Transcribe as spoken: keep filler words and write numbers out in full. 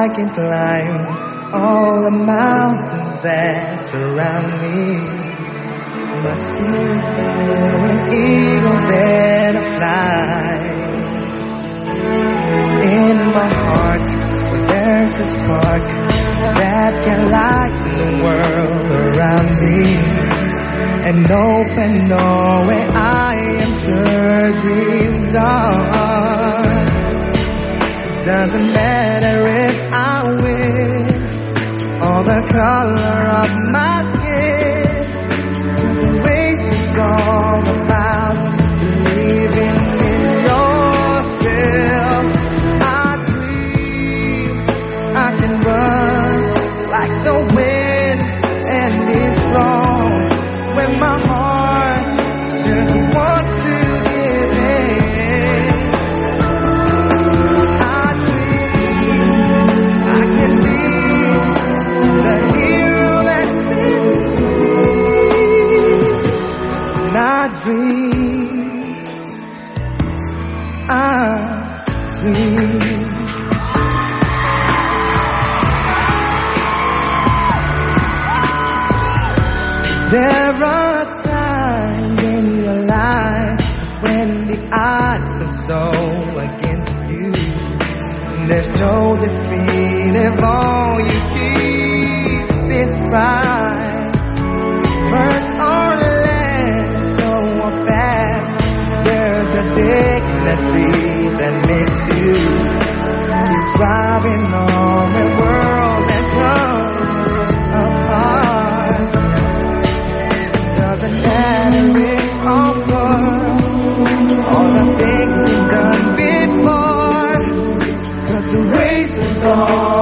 I can climb all the mountains that surround me. My spirit when eagles dare to fly. In my heart, there's a spark that can light the world around me. An open doorway I am sure dreams are. Doesn't matter if I win or the color of my skin. The race is all about believing in yourself. I dream I can run like the wind and be strong when my heart just wants to give in. I dream I can be the hero that's in me. And I dream, I dream. There are times in your life when the odds are so against you. There's no defeat if all you keep is pride. Burn or let go or fast. There's a dignity that makes you keep driving on the world that comes apart. Doesn't matter rich or poor, all the things you've done before, 'cause the race is on.